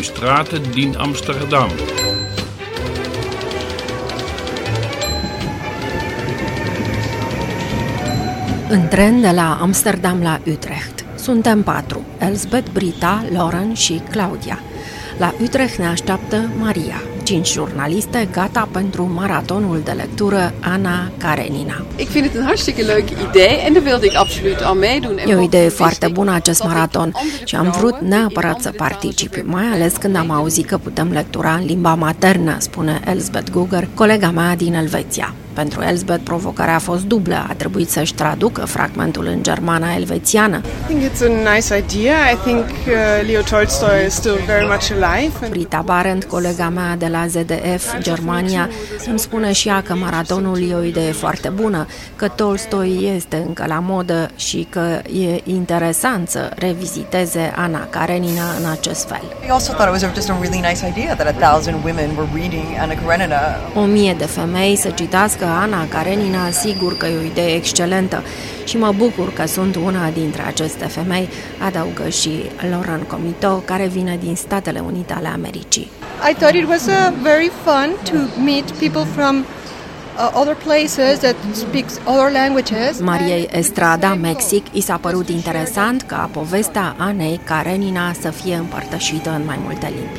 straten din Amsterdam. În tren de la Amsterdam la Utrecht. Suntem 4, Elsbeth, Brita, Lauren și Claudia. La Utrecht ne așteaptă Maria, 5 jurnaliste gata pentru maratonul de lectură Anna Karenina. Ik vind het een hartstikke leuk idee en daar wilde ik absoluut aan meedoen. E o idee foarte bună acest maraton și am vrut neapărat să particip, mai ales când am auzit că putem lectura în limba maternă, spune Elsbeth Guger, colega mea din Elveția. Pentru Elsbeth, provocarea a fost dublă. A trebuit să-și traducă fragmentul în germana elvețiană. I think it's a nice idea. I think Leo Tolstoy is still very much alive. Brita Barend, colega mea de la ZDF Germania, îmi spune și ea că maratonul e o idee foarte bună, că Tolstoi este încă la modă și că e interesant să reviziteze Anna Karenina în acest fel. I also thought it was just a really nice idea that 1,000 women were reading Anna Karenina. 1000 de femei să citească Anna Karenina, sigur că e o idee excelentă și mă bucur că sunt una dintre aceste femei, adaugă și Lauren Comito, care vine din Statele Unite ale Americii. I thought it was very fun to meet people from other places that speaks other languages. Mariei Estrada, Mexic, i s-a părut interesant ca povestea Anei Karenina să fie împărtășită în mai multe limbi.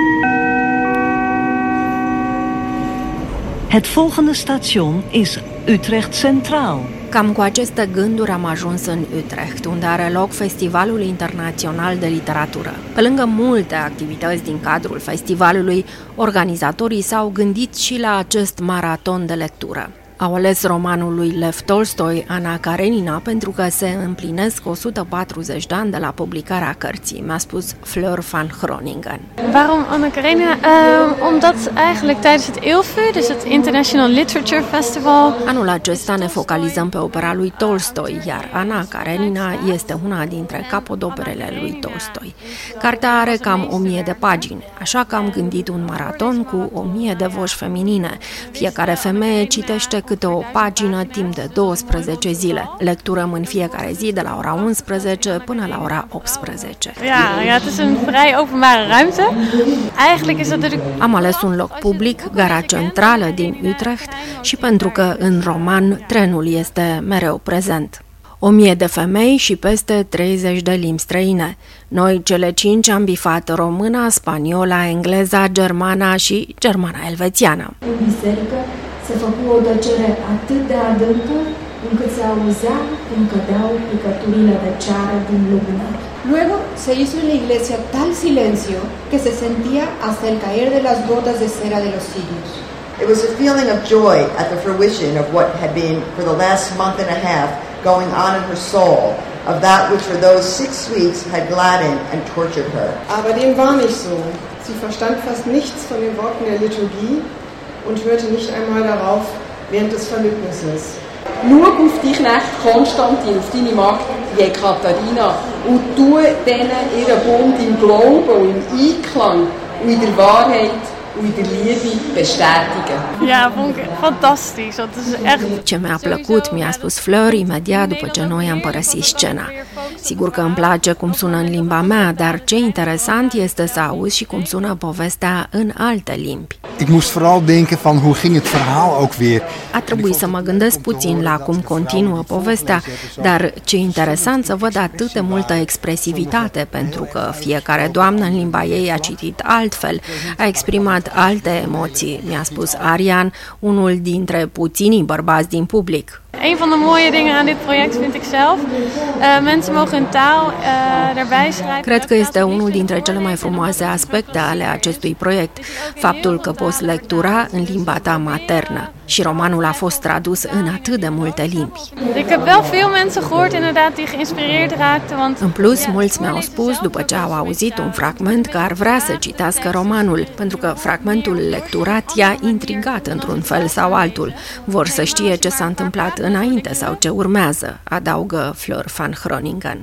Het volgende station is Utrecht Centraal. Cam cu aceste gânduri am ajuns în Utrecht, unde are loc Festivalul Internațional de Literatură. Pe lângă multe activități din cadrul festivalului, organizatorii s-au gândit și la acest maraton de lectură. Au ales romanul lui Lev Tolstoi, Anna Karenina, pentru că se împlinesc 140 de ani de la publicarea cărții, mi-a spus Fleur van Groningen. Waarom Anna Karenina? Omdat eigenlijk tijdens het ILFU, dus het International Literature Festival. Anul acesta ne focalizăm pe opera lui Tolstoi, iar Anna Karenina este una dintre capodoperele lui Tolstoi. Cartea are cam 1000 de pagini, așa că am gândit un maraton cu 1000 de voci feminine. Fiecare femeie citește câte o pagină timp de 12 zile. Lecturăm în fiecare zi de la ora 11 până la ora 18. Ja, het is een vrij openbare ruimte. Eigenlijk is dat natuurlijk. Am ales un loc public, gara centrală din Utrecht, și pentru că în roman trenul este mereu prezent. 1000 de femei și peste 30 de limbi străine. Noi, cele 5, am bifat româna, spaniola, engleza, germana și germana elvețiană. În biserică se făcu o tăcere atât de adâncă încât se auzea cum cădeau picăturile de ceară din lumânări. Luego se hizo en la iglesia tal silencio que se sentía hasta el caer de las gotas de cera de los cirios. It was a feeling of joy at the fruition of what had been for the last month and a half going on in her soul, of that which for those 6 weeks had gladdened and tortured her. Aber dem war nicht so. Sie verstand fast nichts von den Worten der Liturgie und hörte nicht einmal darauf während des Verlöbnisses. Schau auf die Knecht Konstantin, auf deine Magd Jekaterina und tue denen ihren Bund im Glauben und im Einklang und in der Wahrheit und in der Liebe bestätigen. Ja, vond ik fantastisch. Dat is echt. Ce mi-a plăcut, mi-a spus Fleur imediat după ce noi am părăsit scena. Sigur că îmi place cum sună în limba mea, dar ce interesant este să auzi și cum sună povestea în alte limbi. Ik moest vooral denken van hoe ging het verhaal ook weer. A trebuit să mă gândesc puțin la cum continuă povestea, dar ce interesant să văd atât de multă expresivitate, pentru că fiecare doamnă în limba ei a citit altfel, a exprimat alte emoții, mi-a spus Arian, unul dintre puținii bărbați din public. Een van de mooie dingen aan dit project vind ik zelf. Mensen mogen hun taal erbij schrijven. Cred că este unul dintre cele mai frumoase aspecte ale acestui proiect, faptul că poți lectura în limba ta maternă. Și romanul a fost tradus în atât de multe limbi. Ik heb wel veel mensen gehoord inderdaad die geïnspireerd raakten, want în plus, mulți mi-au spus după ce au auzit un fragment că ar vrea să citească romanul, pentru că fragmentul lecturat i-a intrigat într-un fel sau altul. Vor să știe ce s-a întâmplat înainte sau ce urmează, adaugă Fleur van Groningen.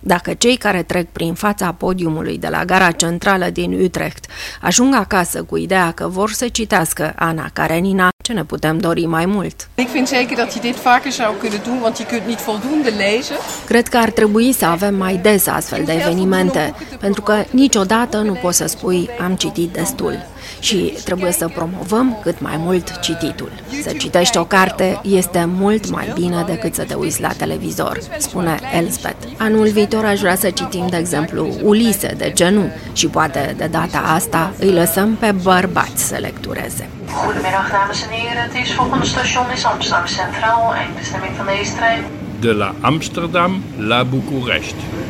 Dacă cei care trec prin fața podiumului de la gara centrală din Utrecht ajung acasă cu ideea că vor să citească Anna Karenina, ce ne putem dori mai mult? Ik vind zeker dat je dit vaker zou kunnen doen, want je kunt niet voldoende lezen. Cred că ar trebui să avem mai des astfel de evenimente, pentru că niciodată nu poți să spui am citit destul. Și trebuie să promovăm cât mai mult cititul. Să citești o carte este mult mai bine decât să te uiți la televizor, spune Elspeth. Anul viitor aș vrea să citim, de exemplu, Ulise de Genu și poate de data asta îi lăsăm pe bărbați să lectureze. Goedemiddag dames en heren, het is volgende station is Amsterdam Centraal, eindbestemming van deze trein. De la Amsterdam la București.